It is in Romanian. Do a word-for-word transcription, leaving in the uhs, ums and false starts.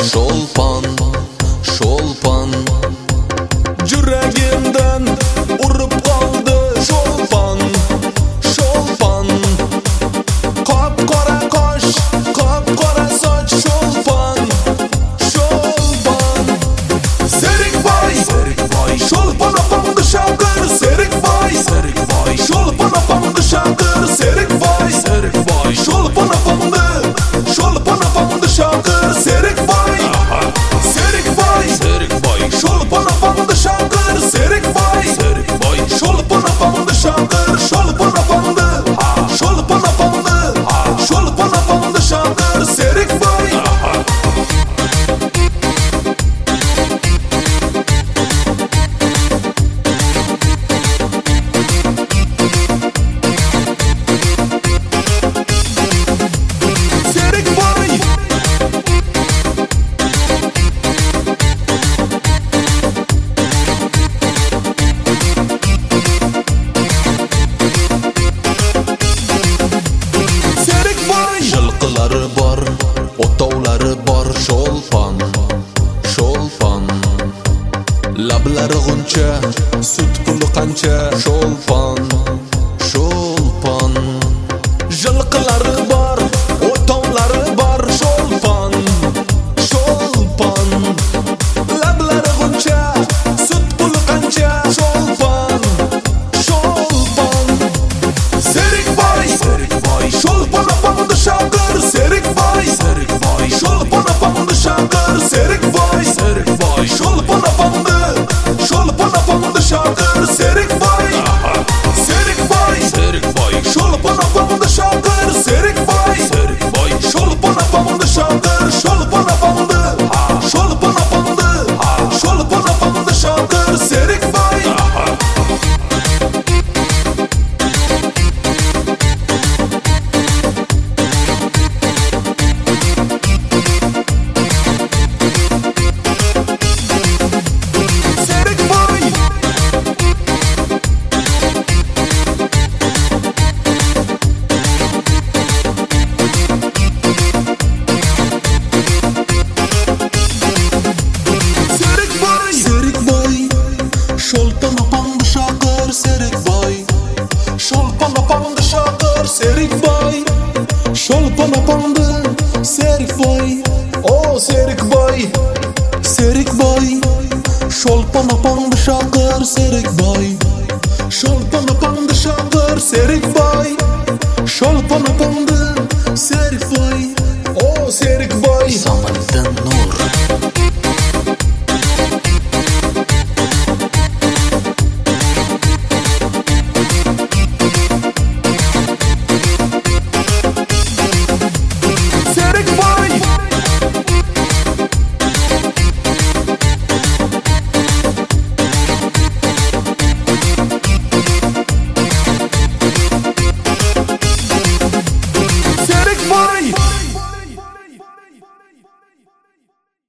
Şolpan, şolpan Yüreğimden urup kaldı şolpan, şolpan Kapkara kaş, kapkara saç şolpan, şolpan Serik vay, şolpan apamdı şakır Serik vay, şolpan apamdı şakır Serik vay, şolpan apamdı, şolpan apamdı şakır Serik vay, serik vay, şolpan apamdı şakır Serik vay, şolpan apamdı şakır Şolpan apamdı, şolpan apamdı, şolpan apamdı şakır Serik vay. Yılqıları var, otavları var şolpan, şolpan Lablari g'uncha, sut puli qancha şolpan, şolpan Yılqıları var, otavları var şolpan, şolpan Lablari g'uncha, sut puli qancha şolpan, şolpan Serik vay, şolpan apamdı şakır Serik vay, şolpan apamdı şakır Serik vay, şolpan apamdı, şolpan apamdı şakır Serik vay, serik vay, şolpan apamdı şakır Serik vay, şolpan apamdı şakır Şolpan apamdı, şolpan apamdı, şolpan apamdı şakır Serik vay. Şolpan apamdı şakır Serik vay, şolpan apamdı şakır Serik vay, şolpan apamdı Serik vay, o Serik vay, Serik vay, şolpan apamdı şakır Serik vay, şolpan apamdı şakır Serik vay, şolpan apamdı